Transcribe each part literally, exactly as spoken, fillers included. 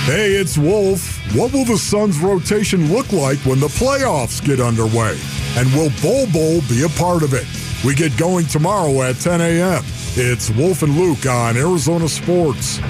Hey, it's Wolf. What will the Suns' rotation look like when the playoffs get underway? And will Bol Bol be a part of it? We get going tomorrow at ten a.m. It's Wolf and Luke on Arizona Sports.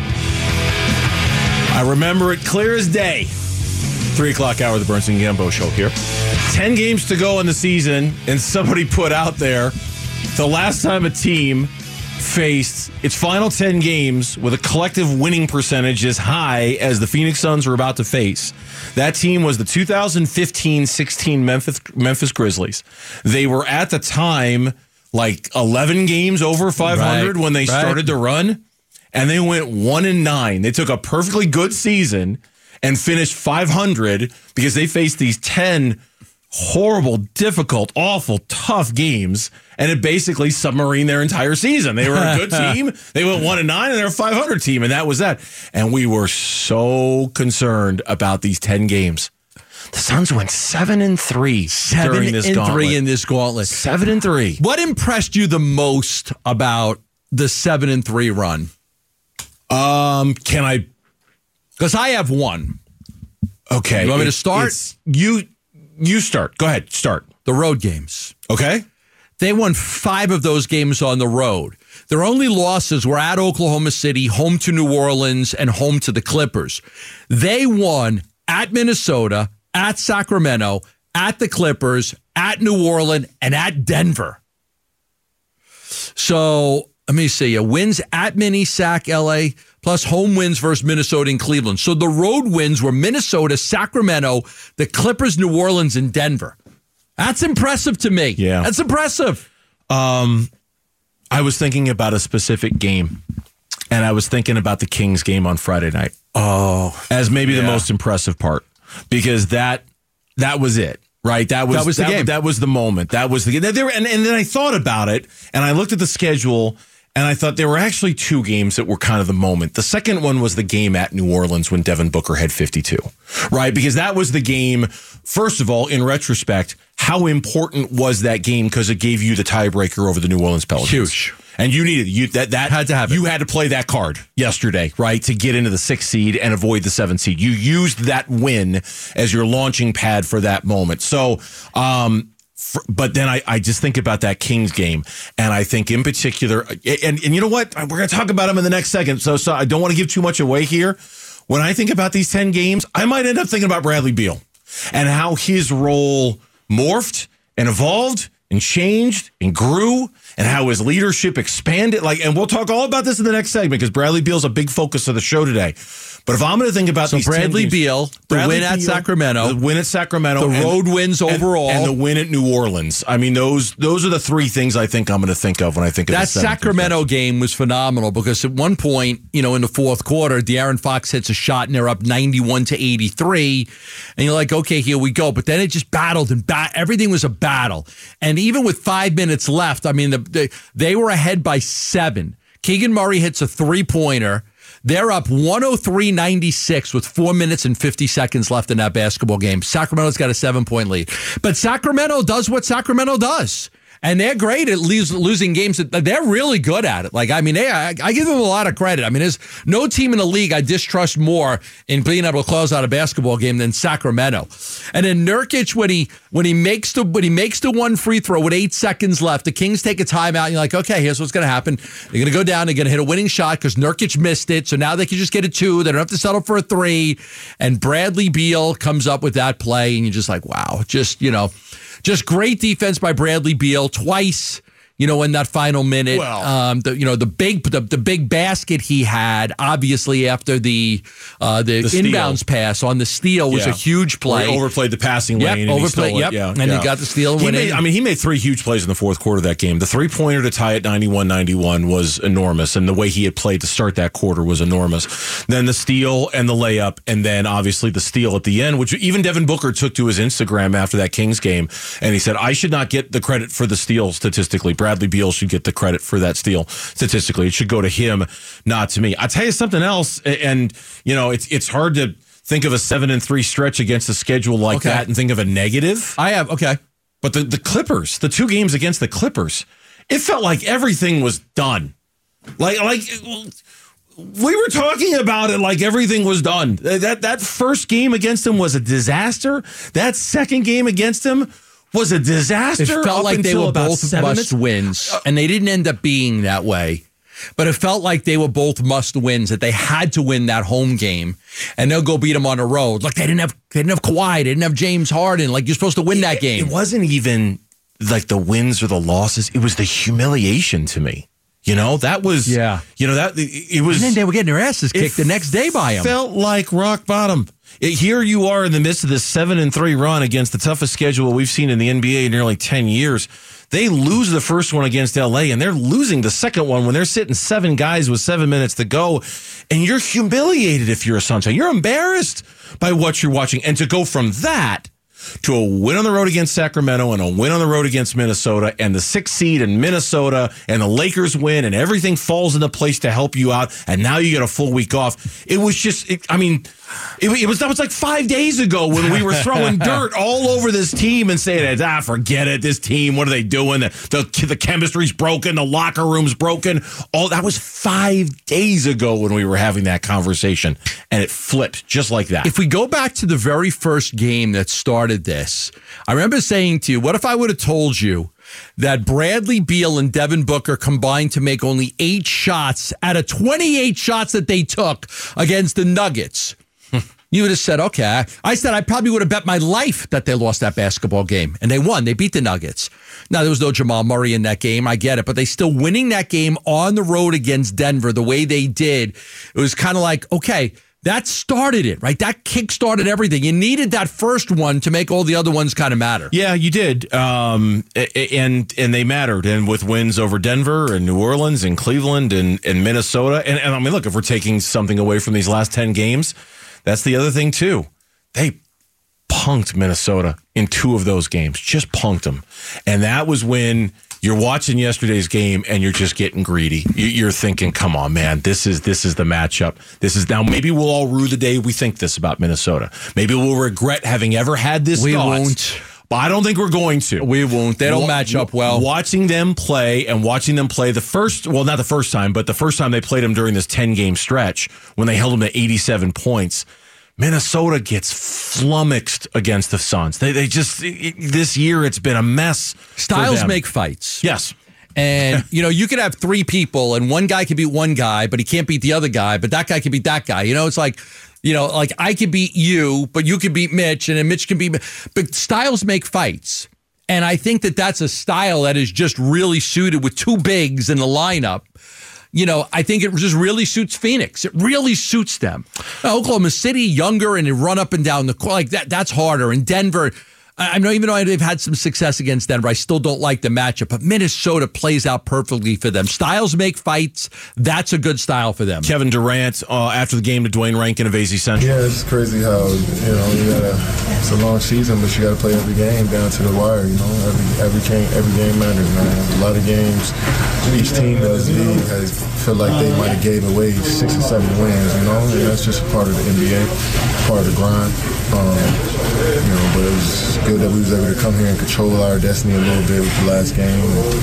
I remember it clear as day. Three o'clock hour of the Burns and Gambo show here. Ten games to go in the season, and somebody put out there the last time a team faced its final ten games with a collective winning percentage as high as the Phoenix Suns were about to face. That team was the two thousand fifteen sixteen Memphis Memphis Grizzlies. They were at the time like eleven games over five hundred right, when they right. started to run, and they went one and nine. They took a perfectly good season and finished five hundred because they faced these ten horrible, difficult, awful, tough games, and it basically submarined their entire season. They were a good team. They went one and nine, and they're a five hundred team, and that was that. And we were so concerned about these ten games. The Suns went seven and three seven during this and gauntlet. three in this gauntlet. Seven and three. What impressed you the most about the seven and three run? Um, can I? Because I have one. Okay, you want me to it, start? You. You start. Go ahead. Start. The road games. Okay. They won five of those games on the road. Their only losses were at Oklahoma City, home to New Orleans, and home to the Clippers. They won at Minnesota, at Sacramento, at the Clippers, at New Orleans, and at Denver. So let me see. A wins at Mini, Sac, L A, plus home wins versus Minnesota and Cleveland. So the road wins were Minnesota, Sacramento, the Clippers, New Orleans, and Denver. That's impressive to me. Yeah. That's impressive. Um, I was thinking about a specific game, and I was thinking about the Kings game on Friday night. Oh. As maybe yeah. the most impressive part, because that that was it. Right, that was that was the that, game. That was the moment. That was the there. And, and then I thought about it, and I looked at the schedule, and I thought there were actually two games that were kind of the moment. The second one was the game at New Orleans when Devin Booker had fifty-two, right? Because that was the game, first of all, in retrospect, how important was that game because it gave you the tiebreaker over the New Orleans Pelicans. Huge. And you needed you that that had to have it. You had to play that card yesterday, right, to get into the sixth seed and avoid the seventh seed. You used that win as your launching pad for that moment. So, um, for, but then I, I just think about that Kings game, and I think in particular, and and you know what, we're going to talk about them in the next second. So, so I don't want to give too much away here. When I think about these ten games, I might end up thinking about Bradley Beal and how his role morphed and evolved and changed and grew, and how his leadership expanded. Like, and we'll talk all about this in the next segment because Bradley Beal's a big focus of the show today. But if I'm going to think about so these Bradley games, Beal, the Bradley win at Beal, Sacramento, the win at Sacramento, the and, road wins and, overall, and the win at New Orleans. I mean, those those are the three things I think I'm going to think of when I think of that Sacramento game was phenomenal because at one point, you know, in the fourth quarter, De'Aaron Fox hits a shot and they're up ninety-one to eighty-three, and you're like, okay, here we go. But then it just battled and bat. Everything was a battle, and even with five minutes left, I mean, the, the, they were ahead by seven. Keegan Murray hits a three-pointer. They're up one oh three ninety-six with four minutes and fifty seconds left in that basketball game. Sacramento's got a seven-point lead. But Sacramento does what Sacramento does. And they're great at losing games. They're really good at it. Like, I mean, they, I, I give them a lot of credit. I mean, there's no team in the league I distrust more in being able to close out a basketball game than Sacramento. And then Nurkic, when he when he makes the when he makes the one free throw with eight seconds left, the Kings take a timeout. And you're like, okay, here's what's going to happen. They're going to go down. They're going to hit a winning shot because Nurkic missed it. So now they can just get a two. They don't have to settle for a three. And Bradley Beal comes up with that play, and you're just like, wow, just you know. Just great defense by Bradley Beal twice, you know, in that final minute. Well, um, the, you know, the big the, the big basket he had, obviously, after the uh, the, the inbounds pass on the steal was yeah. a huge play. Where he overplayed the passing yep, lane. And overplayed, he yep, yeah, and yeah. he got the steal and he went made, in. I mean, he made three huge plays in the fourth quarter of that game. The three-pointer to tie it ninety-one ninety-one was enormous, and the way he had played to start that quarter was enormous. Then the steal and the layup, and then obviously the steal at the end, which even Devin Booker took to his Instagram after that Kings game, and he said, I should not get the credit for the steal statistically. Bradley Beal should get the credit for that steal statistically. It should go to him, not to me. I'll tell you something else, and you know, it's it's hard to think of a seven and three stretch against a schedule like okay. that and think of a negative. I have, okay. But the, the Clippers, the two games against the Clippers, it felt like everything was done. Like like we were talking about it like everything was done. That that first game against them was a disaster. That second game against them was a disaster. It felt like they were both must minutes. wins, and they didn't end up being that way. But it felt like they were both must wins, that they had to win that home game, and they'll go beat them on the road. Like they didn't have, they didn't have Kawhi, they didn't have James Harden. Like you're supposed to win that game. It wasn't even like the wins or the losses. It was the humiliation to me. You know, that was, yeah. You know, that it was. And then they were getting their asses kicked the next day by them. Felt like rock bottom. It, here you are in the midst of this seven and three run against the toughest schedule we've seen in the N B A in nearly ten years. They lose the first one against L A, and they're losing the second one when they're sitting seven guys with seven minutes to go. And you're humiliated if you're a Suns fan. You're embarrassed by what you're watching. And to go from that to a win on the road against Sacramento and a win on the road against Minnesota and the sixth seed in Minnesota and the Lakers win and everything falls into place to help you out. And now you get a full week off. It was just, it, I mean, it, it was that was like five days ago when we were throwing dirt all over this team and saying, ah, forget it. This team, what are they doing? The, the, the chemistry's broken. The locker room's broken. All that was five days ago when we were having that conversation, and it flipped just like that. If we go back to the very first game that started this, I remember saying to you, what if I would have told you that Bradley Beal and Devin Booker combined to make only eight shots out of twenty-eight shots that they took against the Nuggets? You would have said, okay. I said I probably would have bet my life that they lost that basketball game. And they won. They beat the Nuggets. Now, there was no Jamal Murray in that game. I get it. But they still winning that game on the road against Denver the way they did. It was kind of like, okay, that started it, right? That kick-started everything. You needed that first one to make all the other ones kind of matter. Yeah, you did. Um, and and they mattered. And with wins over Denver and New Orleans and Cleveland and, and Minnesota. And, and I mean, look, if we're taking something away from these last ten games, that's the other thing, too. They punked Minnesota in two of those games, just punked them. And that was when you're watching yesterday's game and you're just getting greedy. You're thinking, come on, man, this is this is the matchup. This is now maybe we'll all rue the day we think this about Minnesota. Maybe we'll regret having ever had this We thought. won't. But I don't think we're going to. We won't. They don't Wa- match up well. Watching them play and watching them play the first, well, not the first time, but the first time they played them during this ten-game stretch when they held them to eighty-seven points, Minnesota gets flummoxed against the Suns. They they just, it, this year it's been a mess. Styles for them. make fights. Yes. And, you know, you could have three people and one guy could beat one guy, but he can't beat the other guy, but that guy can beat that guy. You know, it's like, you know, like I could beat you, but you could beat Mitch, and then Mitch can beat me. But styles make fights. And I think that that's a style that is just really suited with two bigs in the lineup. You know, I think it just really suits Phoenix. It really suits them. Now, Oklahoma City, younger, and they run up and down the court. Like that, that's harder. And Denver, I know even though they've had some success against Denver, I still don't like the matchup. But Minnesota plays out perfectly for them. Styles make fights. That's a good style for them. Kevin Durant, uh, after the game to Dwayne Rankin of A Z Central. Yeah, it's crazy how, you know, you gotta, it's a long season, but you got to play every game down to the wire, you know. Every every game, every game matters, man. A lot of games, each team in this league has feel like they might have gave away six or seven wins, you know, and that's just part of the N B A, part of the grind. Um, you know, but it was good that we was able to come here and control our destiny a little bit with the last game.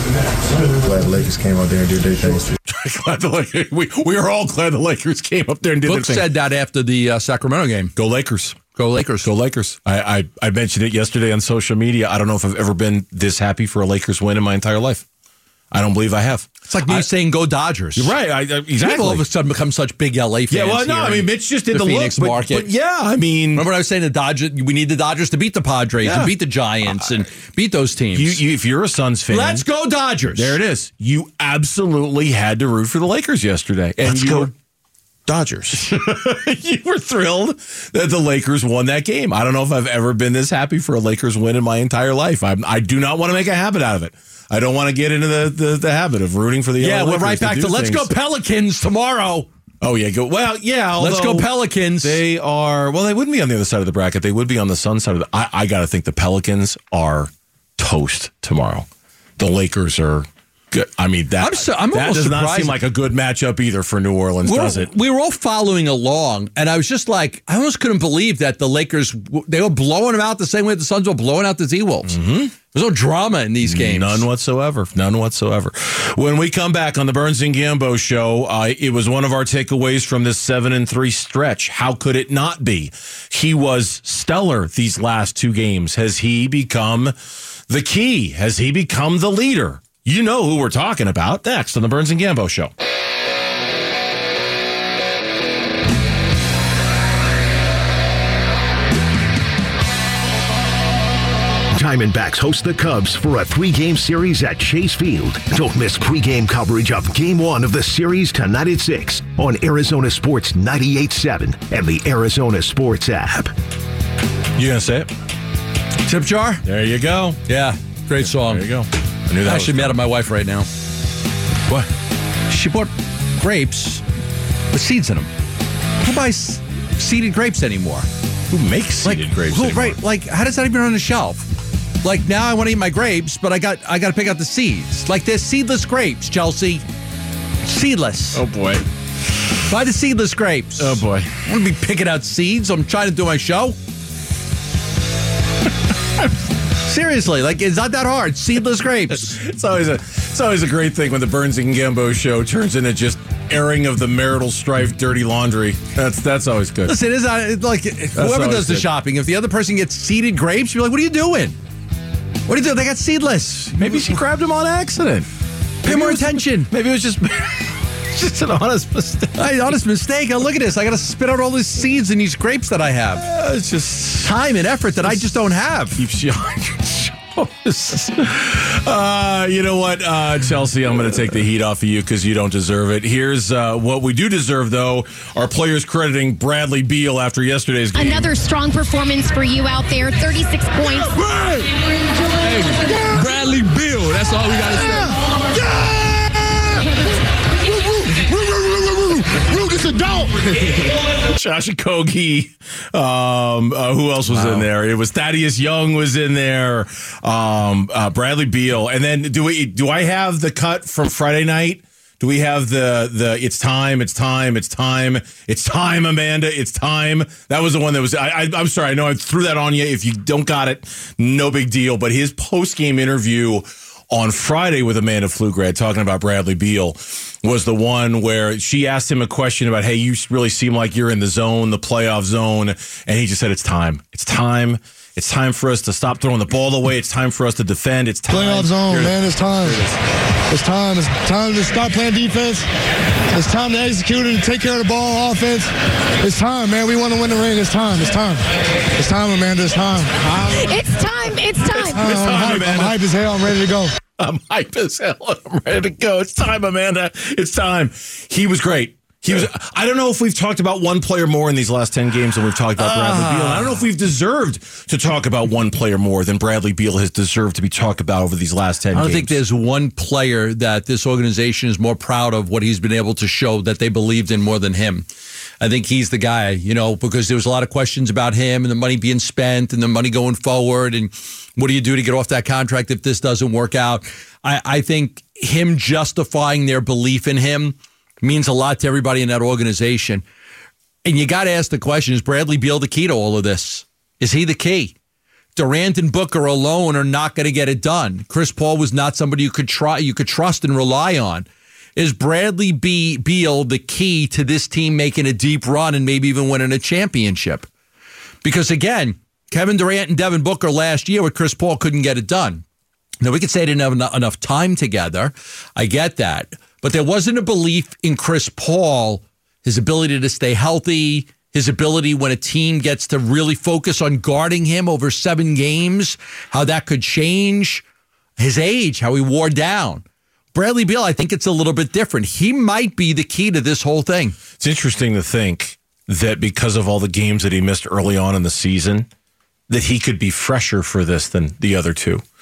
And glad the Lakers came out there and did their things too. glad the Lakers, we, we are all glad the Lakers came up there and did Book their thing. said that after the uh, Sacramento game. Go Lakers. Go Lakers. Go Lakers. I, I, I mentioned it yesterday on social media. I don't know if I've ever been this happy for a Lakers win in my entire life. I don't believe I have. It's like me I, saying go Dodgers. You're right. I, I, exactly. People all of a sudden become such big L A fans. Yeah, well, no, here I mean, in Mitch just did the, the Phoenix look, but, market. but yeah, I mean, remember when I was saying the Dodgers? We need the Dodgers to beat the Padres Yeah. and beat the Giants and beat those teams. you, you, if you're a Suns fan, Let's go Dodgers. there it is. You absolutely had to root for the Lakers yesterday, and Let's you go were, Dodgers. You were thrilled that the Lakers won that game. I don't know if I've ever been this happy for a Lakers win in my entire life. I'm, I do not want to make a habit out of it. I don't want to get into the, the, the habit of rooting for the Yeah, L A we're Lakers right back to, to, do let's things. go Pelicans tomorrow. Oh, yeah. Go. Well, yeah. Let's go although Pelicans. They are, well, they wouldn't be on the other side of the bracket. They would be on the Sun side of the, I, I got to think the Pelicans are toast tomorrow. The Lakers are Good. I mean, that, I'm so, I'm that does not surprised. seem like a good matchup either for New Orleans, we're, does it? We were all following along, and I was just like, I almost couldn't believe that the Lakers, they were blowing them out the same way the Suns were blowing out the T-Wolves. Mm-hmm. There's no drama in these games. None whatsoever. None whatsoever. When we come back on the Burns and Gambo show, uh, it was one of our takeaways from this seven and three stretch. How could it not be? He was stellar these last two games. Has he become the key? Has he become the leader? You know who we're talking about next on the Burns and Gambo show. Diamondbacks host the Cubs for a three-game series at Chase Field. Don't miss pregame coverage of Game One of the series tonight at six on Arizona Sports ninety-eight point seven and the Arizona Sports app. You gonna say it? Tip jar? There you go. Yeah, great song. There you go. I knew that. I'm actually was mad at my wife right now. What? She bought grapes with seeds in them. Who buys seeded grapes anymore? Who makes seeded like, grapes? Who, anymore? right? Like, how does that even on the shelf? Like, now I want to eat my grapes, but I got I got to pick out the seeds. Like, they're seedless grapes, Chelsea. Seedless. Oh boy. Buy the seedless grapes. Oh boy. I want to be picking out seeds. I'm trying to do my show. Seriously, like, it's not that hard. Seedless grapes. It's always a it's always a great thing when the Burns and Gambo show turns into just airing of the marital strife, dirty laundry. That's that's always good. Listen, it's not, it's like whoever always does the good. shopping, if the other person gets seeded grapes, you're like, what are you doing? What are you doing? They got seedless. Maybe she grabbed him on accident. Pay Maybe more it was- attention. Maybe it was just just an honest mistake. Hey, honest mistake. Oh, look at this. I got to spit out all these seeds in these grapes that I have. Uh, it's just Time and effort that I just don't have. keeps you on your shows. Uh, you know what, uh, Chelsea, I'm going to take the heat off of you because you don't deserve it. Here's uh, what we do deserve, though. Our players crediting Bradley Beal after yesterday's game. Another strong performance for you out there. thirty-six points. Bradley Beal. That's all we got to say. Lucas a dog. Josh Okogie. Um, uh, who else was in there? It was Thaddeus Young was in there. Um, uh, Bradley Beal. And then do we? Do I have the cut from Friday night? Do we have the the? It's time. It's time. It's time. It's time, Amanda. It's time. That was the one that was. I, I, I'm sorry. I know I threw that on you. If you don't got it, no big deal. But his post game interview on Friday with Amanda Pflugrad talking about Bradley Beal was the one where she asked him a question about, hey, you really seem like you're in the zone, the playoff zone. And he just said, it's time. It's time. It's time for us to stop throwing the ball away. It's time for us to defend. It's time. Playoff zone, Here it man. is. It's time. It's time. It's time to stop playing defense. It's time to execute and take care of the ball offense. It's time, man. We want to win the ring. It's time. It's time. It's time, Amanda. It's time. I'm, It's time. It's time. I'm, It's time, hype. I'm Amanda. hype as hell. I'm ready to go. I'm hype as hell. I'm ready to go. It's time, Amanda. It's time. He was great. He was. I don't know if we've talked about one player more in these last ten games than we've talked about Bradley Beal. And I don't know if we've deserved to talk about one player more than Bradley Beal has deserved to be talked about over these last ten I don't games. think there's one player that this organization is more proud of what he's been able to show that they believed in more than him. I think he's the guy, you know, because there was a lot of questions about him and the money being spent and the money going forward and what do you do to get off that contract if this doesn't work out. I, I think him justifying their belief in him means a lot to everybody in that organization. And you got to ask the question, is Bradley Beal the key to all of this? Is he the key? Durant and Booker alone are not going to get it done. Chris Paul was not somebody you could try, you could trust and rely on. Is Bradley B. Beal the key to this team making a deep run and maybe even winning a championship? Because again, Kevin Durant and Devin Booker last year with Chris Paul couldn't get it done. Now, we could say they didn't have enough time together. I get that. But there wasn't a belief in Chris Paul, his ability to stay healthy, his ability when a team gets to really focus on guarding him over seven games, how that could change, his age, how he wore down. Bradley Beal, I think it's a little bit different. He might be the key to this whole thing. It's interesting to think that because of all the games that he missed early on in the season, that he could be fresher for this than the other two.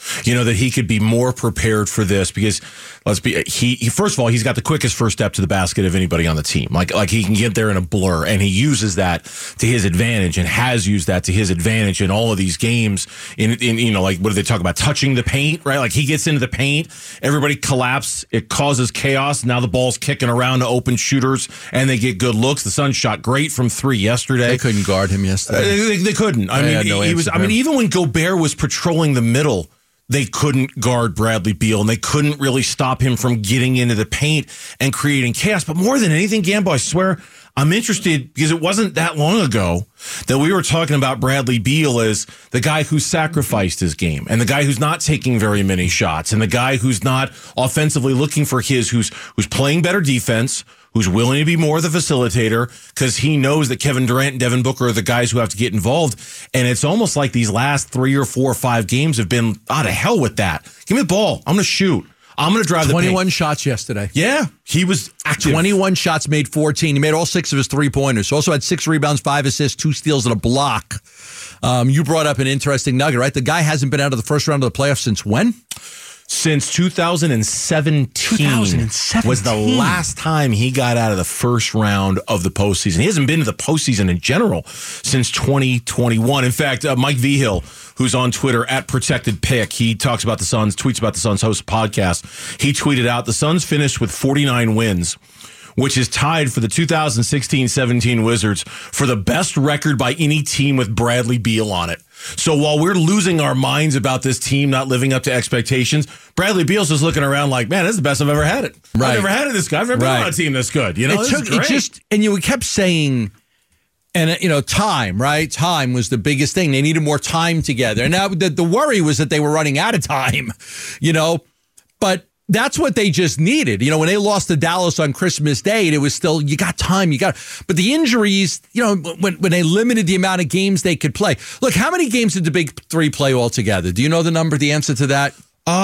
You know, that he could be more prepared for this because let's be he, he first of all, he's got the quickest first step to the basket of anybody on the team. Like like he can get there in a blur, and he uses that to his advantage and has used that to his advantage in all of these games. In, in you know, like what do they talk about? Touching the paint, right? Like he gets into the paint, everybody collapses, it causes chaos. Now the ball's kicking around to open shooters and they get good looks. The Suns shot great from three yesterday. They couldn't guard him yesterday. Uh, they, they couldn't. I They mean, no he was I mean, even when Gobert was patrolling the middle, they couldn't guard Bradley Beal, and they couldn't really stop him from getting into the paint and creating chaos. But more than anything, Gambo, I swear, I'm interested because it wasn't that long ago that we were talking about Bradley Beal as the guy who sacrificed his game and the guy who's not taking very many shots and the guy who's not offensively looking for his, who's who's playing better defense, who's willing to be more the facilitator because he knows that Kevin Durant and Devin Booker are the guys who have to get involved. And it's almost like these last three or four or five games have been, out of hell with that. Give me the ball. I'm going to shoot. I'm going to drive the paint. twenty-one shots yesterday. Yeah, he was active. twenty-one shots, made fourteen. He made all six of his three-pointers. Also had six rebounds, five assists, two steals, and a block. Um, you brought up an interesting nugget, right? The guy hasn't been out of the first round of the playoffs since when? Since two thousand seventeen, two thousand seventeen was the last time he got out of the first round of the postseason. He hasn't been to the postseason in general since twenty twenty-one. In fact, uh, Mike Vigil, who's on Twitter at Protected Pick, he talks about the Suns, tweets about the Suns, hosts a podcast. He tweeted out, the Suns finished with forty-nine wins, which is tied for the two thousand sixteen seventeen Wizards for the best record by any team with Bradley Beal on it. So while we're losing our minds about this team not living up to expectations, Bradley Beal's just looking around like, man, this is the best I've ever had it. Right. I've never had it this good. I've never Right. been on a team this good. You know, it this took is great. it just, and you kept saying, and uh, you know, time, right? Time was the biggest thing. They needed more time together. And now the, the worry was that they were running out of time, you know, but that's what they just needed. You know, when they lost to Dallas on Christmas Day, it was still, you got time, you got, but the injuries, you know, when, when they limited the amount of games they could play. Look, how many games did the big three play altogether? Do you know the number, the answer to that?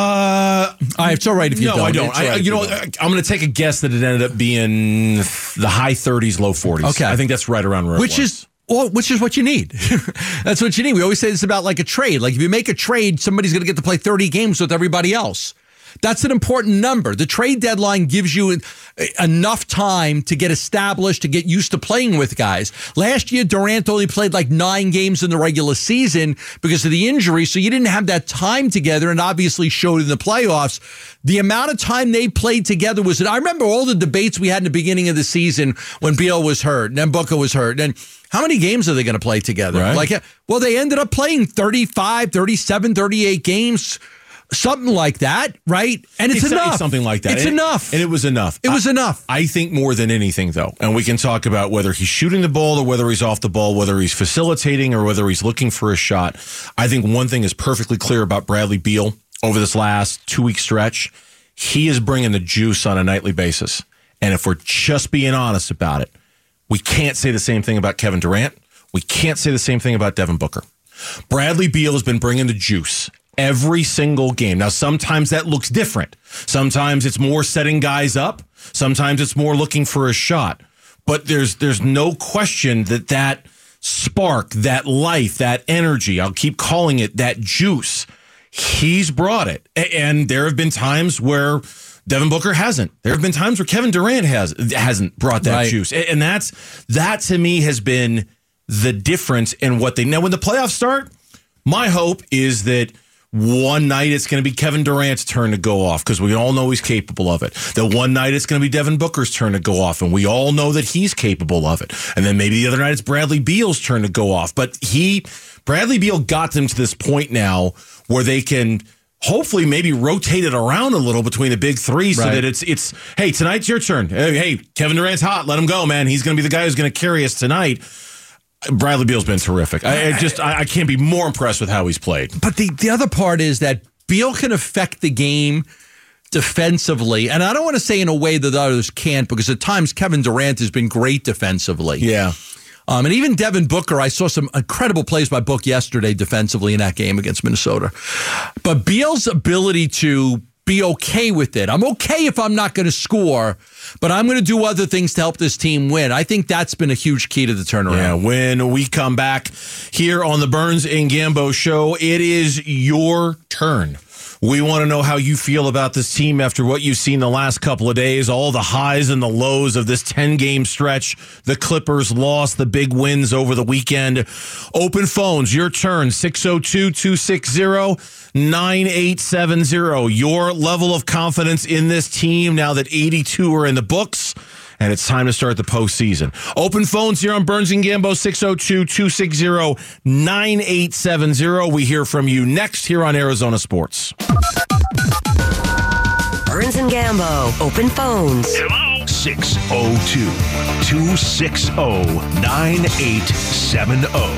Uh, I, it's all right if you no, don't. I don't. It's all I, right you know, if don't. I'm going to take a guess that it ended up being the high thirties, low forties. Okay. I think that's right around where Which it was. is well, which is what you need. That's what you need. We always say this about like a trade. Like if you make a trade, somebody's going to get to play thirty games with everybody else. That's an important number. The trade deadline gives you enough time to get established, to get used to playing with guys. Last year, Durant only played like nine games in the regular season because of the injury, so you didn't have that time together, and obviously showed in the playoffs. The amount of time they played together was, I remember all the debates we had in the beginning of the season when Beal was hurt and then Booker was hurt. And how many games are they going to play together? Right. Like, well, they ended up playing thirty-five, thirty-seven, thirty-eight games. Something like that, right? And it's, It's, enough. it's something like that. It's and, enough. And it was enough. It was I, enough. I think more than anything, though, and we can talk about whether he's shooting the ball or whether he's off the ball, whether he's facilitating or whether he's looking for a shot. I think one thing is perfectly clear about Bradley Beal over this last two-week stretch. He is bringing the juice on a nightly basis. And if we're just being honest about it, we can't say the same thing about Kevin Durant. We can't say the same thing about Devin Booker. Bradley Beal has been bringing the juice every single game. Now, sometimes that looks different. Sometimes it's more setting guys up. Sometimes it's more looking for a shot. But there's there's no question that that spark, that life, that energy, I'll keep calling it that juice, he's brought it. And there have been times where Devin Booker hasn't. There have been times where Kevin Durant has, hasn't brought that Right. juice. And that's that to me has been the difference in what they... Now, when the playoffs start, my hope is that one night it's going to be Kevin Durant's turn to go off because we all know he's capable of it. That one night it's going to be Devin Booker's turn to go off and we all know that he's capable of it. And then maybe the other night it's Bradley Beal's turn to go off. But he, Bradley Beal got them to this point now where they can hopefully maybe rotate it around a little between the big three so Right. that it's, it's hey, tonight's your turn. Hey, hey, Kevin Durant's hot. Let him go, man. He's going to be the guy who's going to carry us tonight. Bradley Beal's been terrific. I, I just I, I can't be more impressed with how he's played. But the, the other part is that Beal can affect the game defensively. And I don't want to say in a way that others can't, because at times Kevin Durant has been great defensively. Yeah. Um, and even Devin Booker, I saw some incredible plays by Book yesterday defensively in that game against Minnesota. But Beal's ability to be okay with it. I'm okay if I'm not going to score, but I'm going to do other things to help this team win. I think that's been a huge key to the turnaround. Yeah, when we come back here on the Burns and Gambo show, it is your turn We want to know how you feel about this team after what you've seen the last couple of days, all the highs and the lows of this ten-game stretch. The Clippers lost, the big wins over the weekend. Open phones, your turn, six oh two, two six zero, nine eight seven zero. Your level of confidence in this team now that eighty-two are in the books. And it's time to start the postseason. Open phones here on Burns and Gambo, six oh two, two six zero, nine eight seven zero. We hear from you next here on Arizona Sports. Burns and Gambo, open phones. Hello? six oh two, two six zero, nine eight seven zero.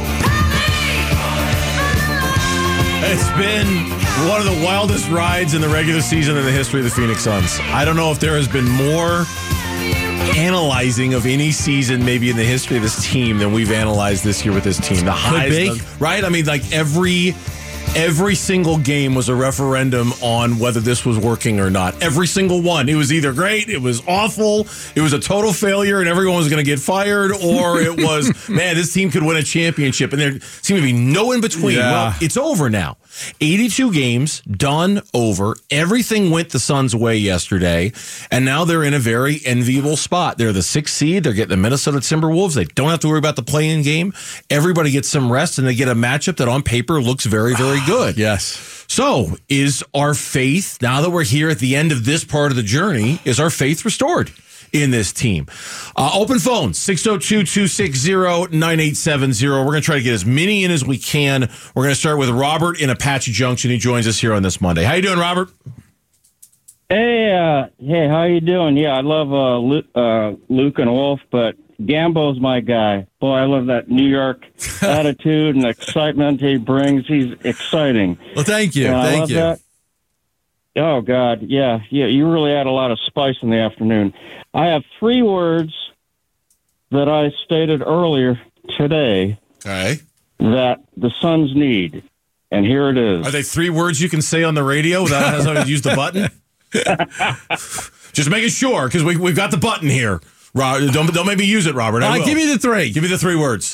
It's been one of the wildest rides in the regular season in the history of the Phoenix Suns. I don't know if there has been more analyzing of any season maybe in the history of this team than we've analyzed this year with this team. The highs, the, right? I mean, like every every single game was a referendum on whether this was working or not. Every single one. It was either great, it was awful, it was a total failure, and everyone was going to get fired, or it was, man, this team could win a championship, and there seemed to be no in between. Yeah. Well, it's over now. eighty-two games, done, over. Everything went the Suns' way yesterday, and now they're in a very enviable spot. They're the sixth seed. They're getting the Minnesota Timberwolves. They don't have to worry about the play-in game. Everybody gets some rest, and they get a matchup that on paper looks very, very good. Yes. So is our faith, now that we're here at the end of this part of the journey, is our faith restored in this team? Uh, open phones, six oh two, two six zero, nine eight seven zero. We're going to try to get as many in as we can. We're going to start with Robert in Apache Junction. He joins us here on this Monday. How you doing, Robert? Hey, uh, hey, how you doing? Yeah, I love uh, Luke, uh, Luke and Wolf, but Gambo's my guy. Boy, I love that New York attitude and excitement he brings. He's exciting. Well, thank you. Yeah, I thank love you. that. Oh, God, yeah, yeah, you really add a lot of spice in the afternoon. I have three words that I stated earlier today Okay. that the Suns need, and here it is. Are they three words you can say on the radio without having to use the button? Just making sure, because we, we've got the button here. Robert, don't, don't make me use it, Robert. I All right, will. give me the three. Give me the three words.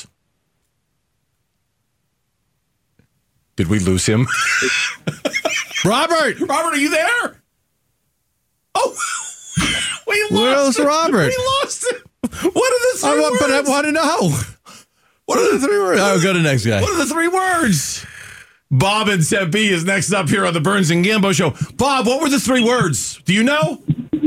Did we lose him? Robert! Robert, are you there? Oh, we lost Where's him. Robert? We lost him. What are the three I want, words? but I want to know. What are the three words? Oh, go to the next guy. What are the three words? Bob and Seb B is next up here on the Burns and Gambo Show. Bob, what were the three words? Do you know?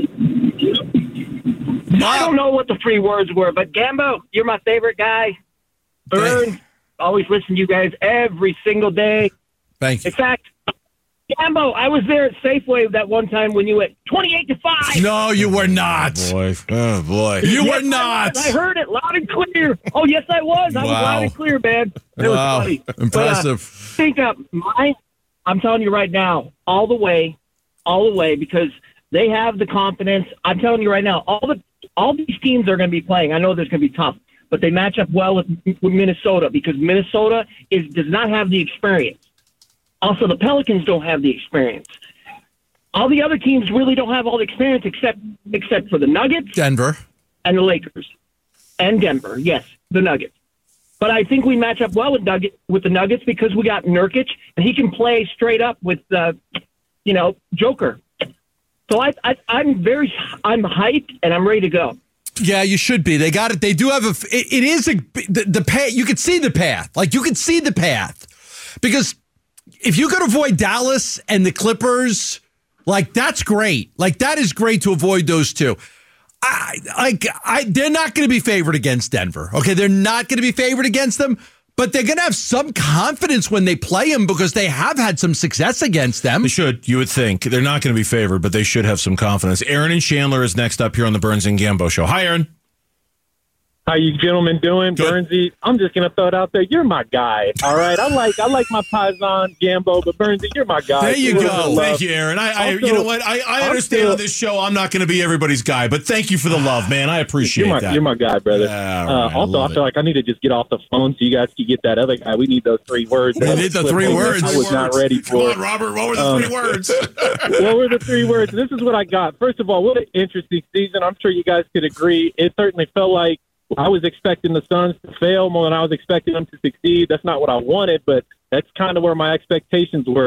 I don't know what the three words were, but Gambo, you're my favorite guy. Burns, always listen to you guys every single day. Thank you. In fact, Gambo, I was there at Safeway that one time when you went twenty-eight to five. No, you were not. Oh, boy. Oh, boy. You Yes, were not. I, I heard it loud and clear. Oh, yes, I was. I was Wow. loud and clear, man. It was Wow. funny. Impressive. But, uh, think up my, I'm telling you right now, all the way, all the way, because they have the confidence. I'm telling you right now, all the all these teams are going to be playing. I know there's going to be tough, but they match up well with, with Minnesota because Minnesota is does not have the experience. Also, the Pelicans don't have the experience. All the other teams really don't have all the experience except except for the Nuggets, Denver, and the Lakers, and Denver. Yes, the Nuggets. But I think we match up well with Nugget with the Nuggets because we got Nurkic, and he can play straight up with, uh, you know, Joker. So I, I, I'm very, I'm hyped and I'm ready to go. Yeah, you should be. They got it. They do have a. It, it is a the, the path. You could see the path. Like you could see the path because if you could avoid Dallas and the Clippers, like that's great. Like that is great to avoid those two. I like. I they're not going to be favored against Denver. Okay, they're not going to be favored against them. But they're going to have some confidence when they play them because they have had some success against them. They should, you would think. They're not going to be favored, but they should have some confidence. Aaron and Chandler is next up here on the Burns and Gambo Show. Hi, Aaron. How you gentlemen doing? Good. Burnsy, I'm just going to throw it out there. You're my guy, all right? I like I like my Paisan, Gambo, but Burnsy, you're my guy. There you You're go. the Thank love. you, Aaron. I, I Also- you know what? I, I understand also- on this show I'm not going to be everybody's guy, but thank you for the love, man. I appreciate You're my, that. you're my guy, brother. Yeah, all uh, right, I also, I, love feel it. like I need to just get off the phone so you guys can get that other guy. We need those three words. We need the three words. I was not ready Come for on, Robert. What were the Um, three words? What were the three words? This is what I got. First of all, what an interesting season. I'm sure you guys could agree. It certainly felt like I was expecting the Suns to fail more than I was expecting them to succeed. That's not what I wanted, but that's kind of where my expectations were.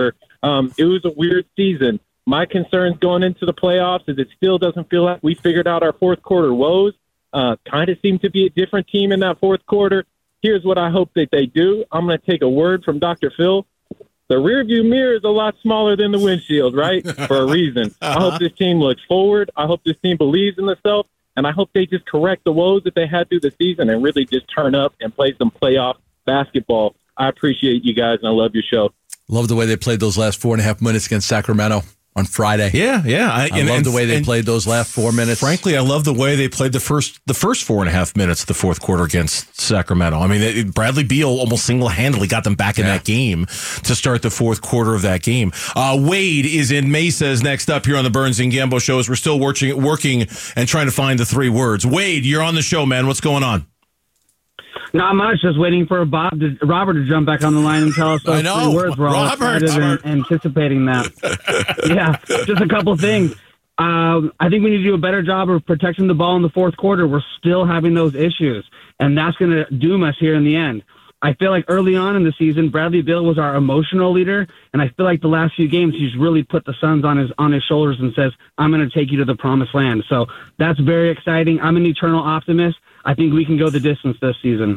Um, it was a weird season. My concerns going into the playoffs is it still doesn't feel like we figured out our fourth quarter woes. Uh, kind of seemed to be a different team in that fourth quarter. Here's what I hope that they do. I'm going to take a word from Doctor Phil. The rearview mirror is a lot smaller than the windshield, right? For a reason. I hope this team looks forward. I hope this team believes in themselves. And I hope they just correct the woes that they had through the season and really just turn up and play some playoff basketball. I appreciate you guys, and I love your show. Love the way they played those last four and a half minutes against Sacramento on Friday. Yeah, yeah. I, I and, love and, the way they and, played those last four minutes. Frankly, I love the way they played the first the first four and a half minutes of the fourth quarter against Sacramento. I mean, it, Bradley Beal almost single-handedly got them back in yeah. that game to start the fourth quarter of that game. Uh, Wade is in Mesa's next up here on the Burns and Gambo show as we're still working, working and trying to find the three words. Wade, you're on the show, man. What's going on? Not much. Just waiting for Bob to, Robert to jump back on the line and tell us those I know. three words. We're all Robert, excited Robert. and anticipating that. Yeah, just a couple things. Um, I think we need to do a better job of protecting the ball in the fourth quarter. We're still having those issues, and that's going to doom us here in the end. I feel like early on in the season, Bradley Beal was our emotional leader, and I feel like the last few games he's really put the Suns on his on his shoulders and says, "I'm going to take you to the promised land." So that's very exciting. I'm an eternal optimist. I think we can go the distance this season.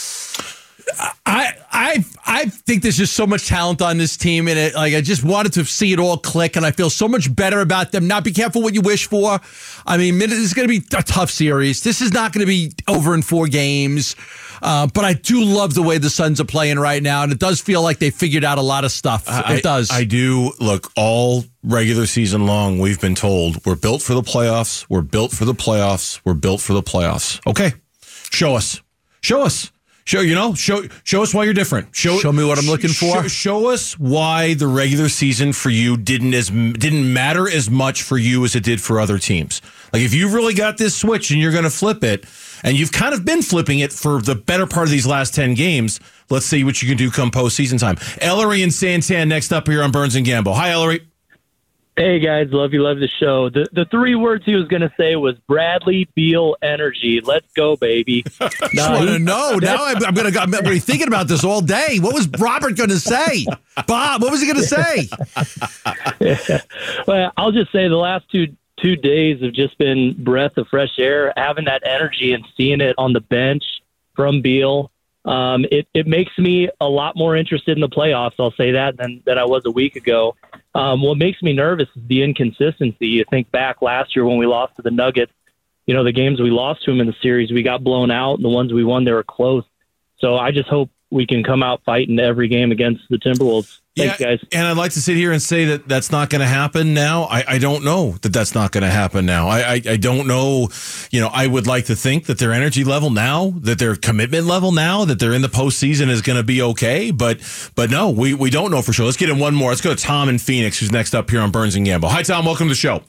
I I I think there's just so much talent on this team, and it like I just wanted to see it all click, and I feel so much better about them. Now, be careful what you wish for. I mean, this is going to be a tough series. This is not going to be over in four games, uh, but I do love the way the Suns are playing right now, and it does feel like they figured out a lot of stuff. I, it does. I do. Look, all regular season long, we've been told we're built for the playoffs. We're built for the playoffs. We're built for the playoffs. Okay, show us. Show us. Show you know. Show show us why you're different. Show show me what I'm looking for. Show, show us why the regular season for you didn't as didn't matter as much for you as it did for other teams. Like if you've really got this switch and you're going to flip it, and you've kind of been flipping it for the better part of these last ten games. Let's see what you can do come postseason time. Ellery and Santan next up here on Burns and Gambo. Hi, Ellery. Hey, guys. Love you. Love the show. The the three words he was going to say was Bradley Beal energy. Let's go, baby. I just want to know. Now I'm, I'm going to I'm gonna be thinking about this all day. What was Robert going to say? Bob, what was he going to say? Yeah. Well, I'll just say the last two two days have just been breath of fresh air. Having that energy and seeing it on the bench from Beal, um, it, it makes me a lot more interested in the playoffs, I'll say that, than, than I was a week ago. Um, what makes me nervous is the inconsistency. You think back last year when we lost to the Nuggets, you know, the games we lost to them in the series, we got blown out, and the ones we won, they were close. So I just hope we can come out fighting every game against the Timberwolves. Thanks, yeah, guys. And I'd like to sit here and say that that's not going to happen now. I, I don't know that that's not going to happen now. I, I I don't know. You know, I would like to think that their energy level now, that their commitment level now, that they're in the postseason is going to be okay. But but no, we, we don't know for sure. Let's get in one more. Let's go to Tom in Phoenix, who's next up here on Burns and Gambo. Hi, Tom. Welcome to the show.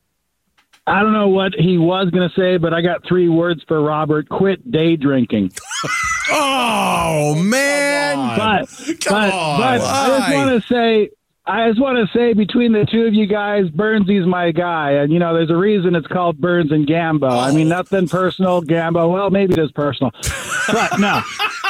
I don't know what he was going to say, but I got three words for Robert. Quit day drinking. Oh, man. But, Come but, on. but I just Why? want to say, I just want to say between the two of you guys, Burnsy's my guy. And, you know, there's a reason it's called Burns and Gambo. Oh. I mean, nothing personal, Gambo. Well, maybe it is personal. But no.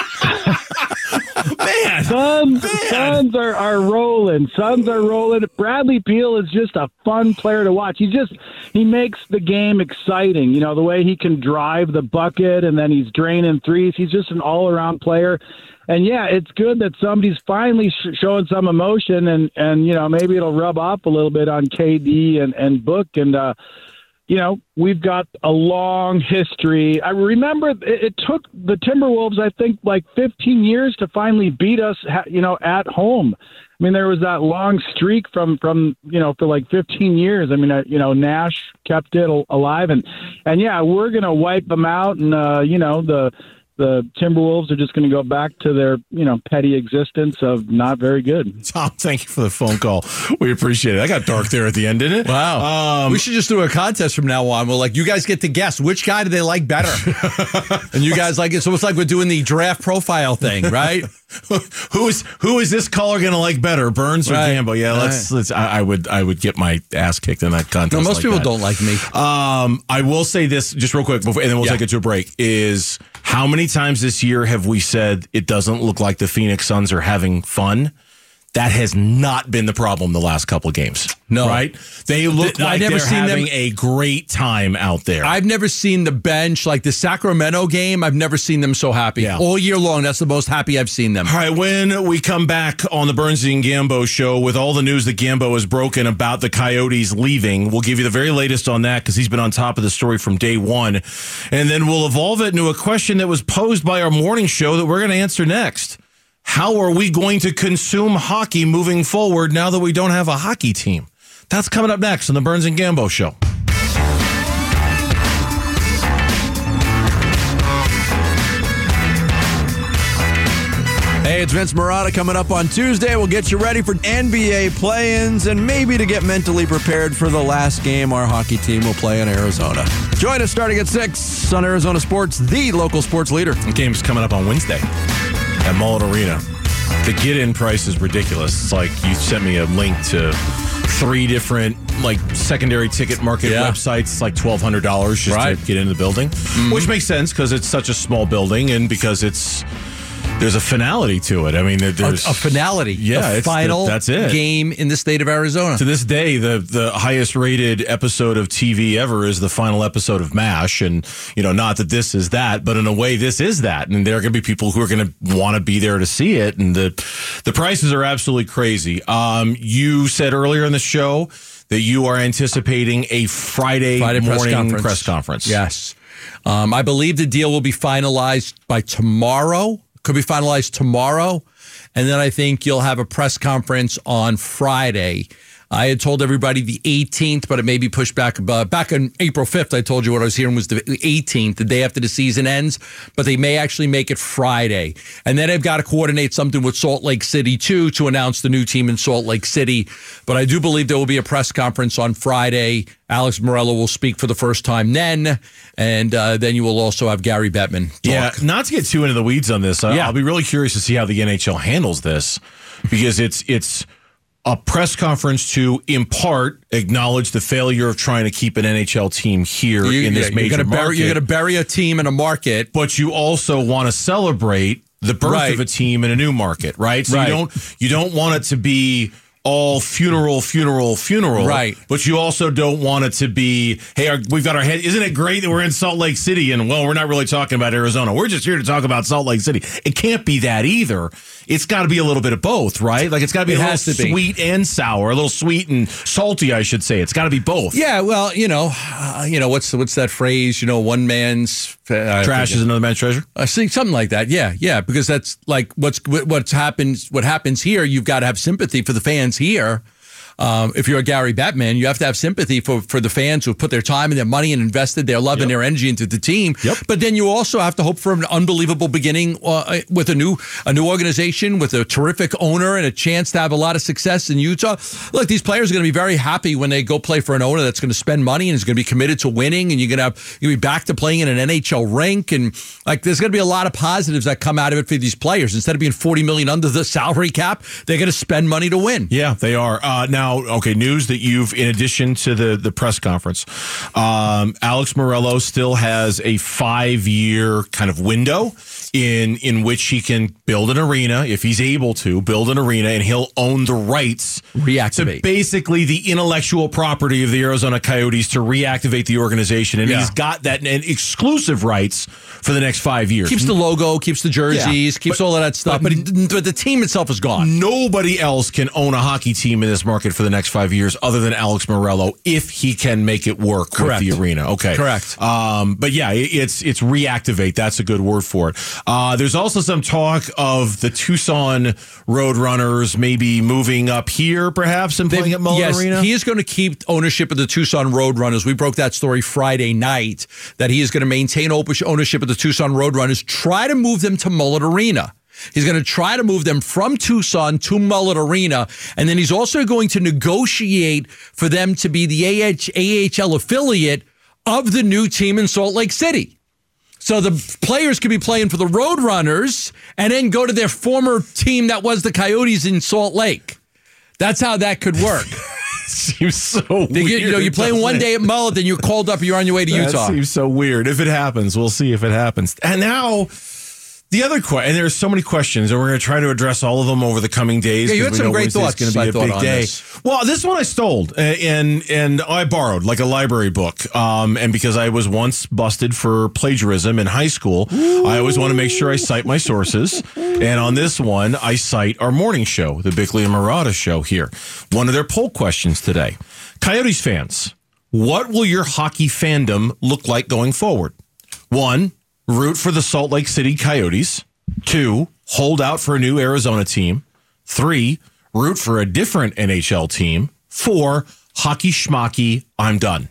Man, Suns, man. Suns are, are rolling. Suns are rolling. Bradley Beal is just a fun player to watch. He just he makes the game exciting. You know, the way he can drive the bucket and then he's draining threes. He's just an all-around player. And, yeah, it's good that somebody's finally sh- showing some emotion, and, and, you know, maybe it'll rub off a little bit on K D and, and Book. And, uh, you know, we've got a long history. I remember it, it took the Timberwolves, I think, like fifteen years to finally beat us, you know, at home. I mean, there was that long streak from, from you know, for like fifteen years. I mean, uh, you know, Nash kept it al- alive. And, and yeah, we're going to wipe them out. And, uh, you know, the the Timberwolves are just going to go back to their, you know, petty existence of not very good. Tom, thank you for the phone call. We appreciate it. I got dark there at the end, didn't it? Wow. Um, we should just do a contest from now on. We're like, you guys get to guess which guy do they like better. And you guys like it. So it's like we're doing the draft profile thing, right? who is who is this caller going to like better, Burns or Right. Gambo? Yeah, let's Right. let's. I, I would I would get my ass kicked in that contest. No, most like people that. don't like me. Um, I will say this just real quick, before, and then we'll Yeah. take it to a break. Is how many times this year have we said it doesn't look like the Phoenix Suns are having fun? That has not been the problem the last couple of games. No. Right? They look I've like never they're seen having them- a great time out there. I've never seen the bench, like the Sacramento game, I've never seen them so happy. Yeah. All year long, that's the most happy I've seen them. All right, when we come back on the Bernstein and Gambo show with all the news that Gambo has broken about the Coyotes leaving, we'll give you the very latest on that because he's been on top of the story from day one. And then we'll evolve it into a question that was posed by our morning show that we're going to answer next. How are we going to consume hockey moving forward now that we don't have a hockey team? That's coming up next on the Burns and Gambo show. Hey, it's Vince Marotta coming up on Tuesday. We'll get you ready for N B A play-ins and maybe to get mentally prepared for the last game our hockey team will play in Arizona. Join us starting at six on Arizona Sports, the local sports leader. The game's coming up on Wednesday at Mullet Arena. The get-in price is ridiculous. It's like you sent me a link to three different like secondary ticket market Yeah. websites. It's like twelve hundred dollars just Right. to get into the building, Mm-hmm. which makes sense because it's such a small building and because it's there's a finality to it. I mean, there- there's A, a finality. Yeah, the it's the- final that's it. game in the state of Arizona. To this day, the the highest rated episode of T V ever is the final episode of MASH. And, you know, not that this is that, but in a way, this is that. And there are going to be people who are going to want to be there to see it. And the the prices are absolutely crazy. Um, you said earlier in the show that you are anticipating a Friday, Friday press morning conference. press conference. Yes. Um, I believe the deal will be finalized by tomorrow. Could be finalized tomorrow. And then I think you'll have a press conference on Friday. I had told everybody the eighteenth, but it may be pushed back. Uh, back on April fifth, I told you what I was hearing was the eighteenth, the day after the season ends. But they may actually make it Friday. And then they've got to coordinate something with Salt Lake City, too, to announce the new team in Salt Lake City. But I do believe there will be a press conference on Friday. Alex Morello will speak for the first time then. And uh, then you will also have Gary Bettman talk. Yeah, not to get too into the weeds on this. I- Yeah. I'll be really curious to see how the N H L handles this because it's it's a press conference to, in part, acknowledge the failure of trying to keep an N H L team here You- in this yeah, major you're gonna market. bury, You're going to bury a team in a market. But you also want to celebrate the birth Right. of a team in a new market, right? So Right. you don't you don't want it to be all funeral, funeral, funeral. Right. But you also don't want it to be, hey, our, we've got our head. Isn't it great that we're in Salt Lake City? And, well, we're not really talking about Arizona. We're just here to talk about Salt Lake City. It can't be that either. It's got to be a little bit of both, right? Like, it's got to be It a has little to be. sweet and sour, a little sweet and salty, I should say. It's got to be both. Yeah, well, you know, uh, you know what's what's that phrase? You know, one man's uh, Trash is another man's treasure. I see something like that. Yeah, yeah, because that's like what's what's happens. What happens here? You've got to have sympathy for the fans here. Um, if you're a Gary Bettman, you have to have sympathy for, for the fans who put their time and their money and invested their love and their energy into the team. Yep. But then you also have to hope for an unbelievable beginning uh, with a new a new organization with a terrific owner and a chance to have a lot of success in Utah. Look, these players are going to be very happy when they go play for an owner that's going to spend money and is going to be committed to winning, and you're going to have you'll be back to playing in an N H L rink, and like there's going to be a lot of positives that come out of it for these players. Instead of being forty million under the salary cap, they're going to spend money to win. Yeah, they are. Uh, now, okay, news that you've, in addition to the, the press conference, um, Alex Morello still has a five-year kind of window in in which he can build an arena, if he's able to, build an arena, and he'll own the rights Reactivate. to basically the intellectual property of the Arizona Coyotes to reactivate the organization. And Yeah. he's got that and exclusive rights for the next five years. Keeps the logo, keeps the jerseys, Yeah, keeps but- all of that stuff, but, it, but the team itself is gone. Nobody else can own a hockey team in this market for the next five years other than Alex Morello if he can make it work Correct. with the arena. Okay. Correct. Um, but yeah, it, it's it's reactivate. That's a good word for it. Uh, there's also some talk of the Tucson Roadrunners maybe moving up here perhaps and playing They've- at Mullet yes, Arena. he is going to keep ownership of the Tucson Roadrunners. We broke that story Friday night, that he is going to maintain op- ownership of the Tucson Roadrunners, try to move them to Mullet Arena. He's going to try to move them from Tucson to Mullet Arena, and then he's also going to negotiate for them to be the A H L affiliate of the new team in Salt Lake City. So the players could be playing for the Roadrunners and then go to their former team that was the Coyotes in Salt Lake. That's how that could work. Seems so They weird. get, you know, you're playing one doesn't day it? at Mullet, then you're called up, you're on your way to Utah. That seems so weird. If it happens, we'll see if it happens. And now The other question, and there's so many questions, and we're going to try to address all of them over the coming days. Yeah, you had we some know great Wednesday's thoughts. going I to be a thought, big on day. this. Well, this one I stole and and I borrowed like a library book. Um, and because I was once busted for plagiarism in high school, Ooh. I always want to make sure I cite my sources. And on this one, I cite our morning show, the Bickley and Murata show here. One of their poll questions today: Coyotes fans, what will your hockey fandom look like going forward? One, root for the Salt Lake City Coyotes. Two, hold out for a new Arizona team. Three, root for a different N H L team. Four, hockey schmucky, I'm done.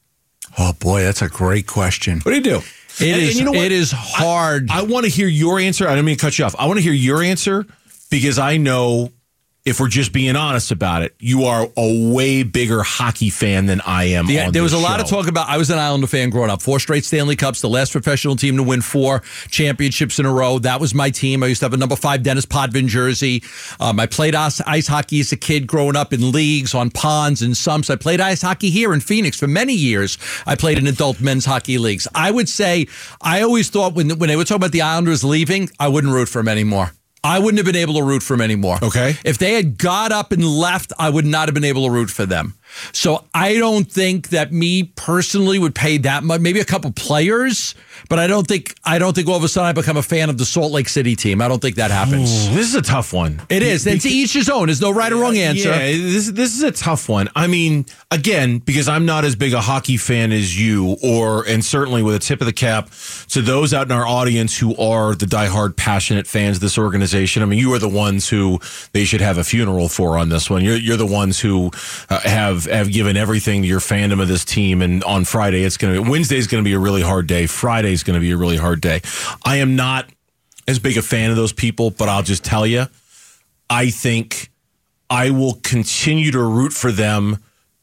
Oh, boy, that's a great question. What do you do? It and, is and you know what? It is hard. I, I want to hear your answer. I don't mean to cut you off. I want to hear your answer because I know, if we're just being honest about it, you are a way bigger hockey fan than I am. Yeah, on there was this a lot show. of talk about. I was an Islander fan growing up. Four straight Stanley Cups, the last professional team to win four championships in a row. That was my team. I used to have a number five Dennis Potvin jersey. Um, I played ice, ice hockey as a kid growing up in leagues, on ponds and sumps. I played ice hockey here in Phoenix for many years. I played in adult men's hockey leagues. I would say I always thought when, when they were talking about the Islanders leaving, I wouldn't root for them anymore. I wouldn't have been able to root for them anymore. Okay. If they had got up and left, I would not have been able to root for them. So I don't think that me personally would pay that much. Maybe a couple players, but I don't think I don't think all of a sudden I become a fan of the Salt Lake City team. I don't think that happens. Ooh, this is a tough one. It is. And to each his own. There's no right or wrong answer. Yeah, this this is a tough one. I mean, again, because I'm not as big a hockey fan as you, or and certainly with a tip of the cap to those out in our audience who are the diehard, passionate fans of this organization. I mean, you are the ones who they should have a funeral for on this one. You're you're the ones who uh, have have given everything to your fandom of this team. And on Friday, it's going to be Wednesday's going to be a really hard day. Friday's going to be a really hard day. I am not as big a fan of those people, but I'll just tell you, I think I will continue to root for them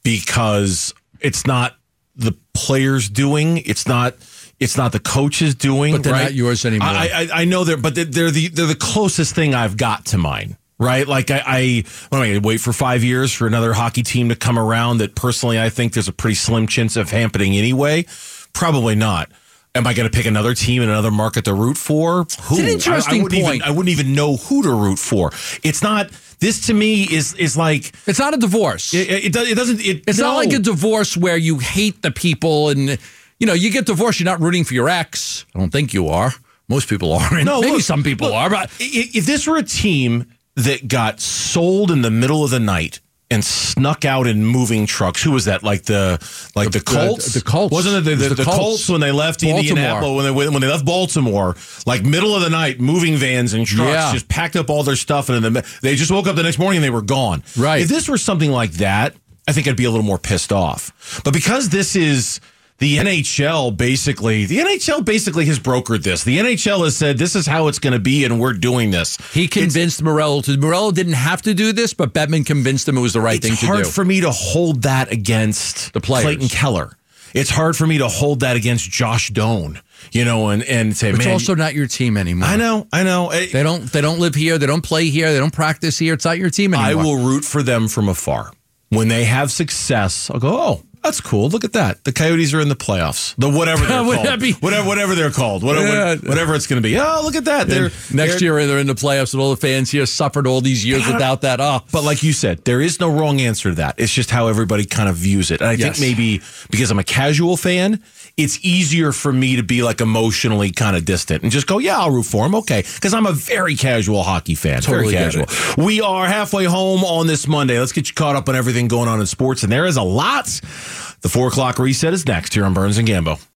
because it's not the players doing, it's not it's not the coaches doing, but they're right? not yours anymore. I, I I know they're, but they're the they're the closest thing I've got to mine. Right? Like I, I, what am I going to wait for five years for another hockey team to come around that personally I think there's a pretty slim chance of happening anyway? Probably not. Am I going to pick another team in another market to root for? Who? It's an interesting I, I wouldn't point. Even, I wouldn't even know who to root for. It's not. This to me is is like it's not a divorce. It, it, it doesn't. It, it's no. not like a divorce where you hate the people and you know you get divorced. You're not rooting for your ex. I don't think you are. Most people aren't. No, maybe look, some people look, are. But if this were a team that got sold in the middle of the night and snuck out in moving trucks. Who was that? Like the like the, the Colts? The, the Colts. Wasn't it the, the, it was the, the Colts. Colts when they left Baltimore. Indianapolis, when they when they left Baltimore, like middle of the night, moving vans and trucks, yeah. just packed up all their stuff and then they just woke up the next morning and they were gone. Right. If this were something like that, I think I'd be a little more pissed off. But because this is the N H L basically, the N H L basically has brokered this. The N H L has said this is how it's going to be, and we're doing this. He convinced it's, Morello to. Morello didn't have to do this, but Bettman convinced him it was the right thing to do. It's hard for me to hold that against the players. Clayton Keller. It's hard for me to hold that against Josh Doan. You know, and and say, it's man, also not your team anymore. I know, I know. They don't. They don't live here. They don't play here. They don't practice here. It's not your team anymore. I will root for them from afar. When they have success, I'll go, oh, that's cool. Look at that. The Coyotes are in the playoffs. The whatever they're Would called. that be- whatever, whatever they're called. Whatever, Yeah. whatever it's going to be. Oh, look at that. They're, next they're, year they're in the playoffs, and all the fans here suffered all these years without that. Oh. But like you said, there is no wrong answer to that. It's just how everybody kind of views it. And I Yes. think maybe because I'm a casual fan, it's easier for me to be like emotionally kind of distant and just go, yeah, I'll root for him. Okay. Because I'm a very casual hockey fan. Totally very get casual. We are halfway home on this Monday. Let's get you caught up on everything going on in sports. And there is a lot. The four o'clock reset is next here on Burns and Gambo.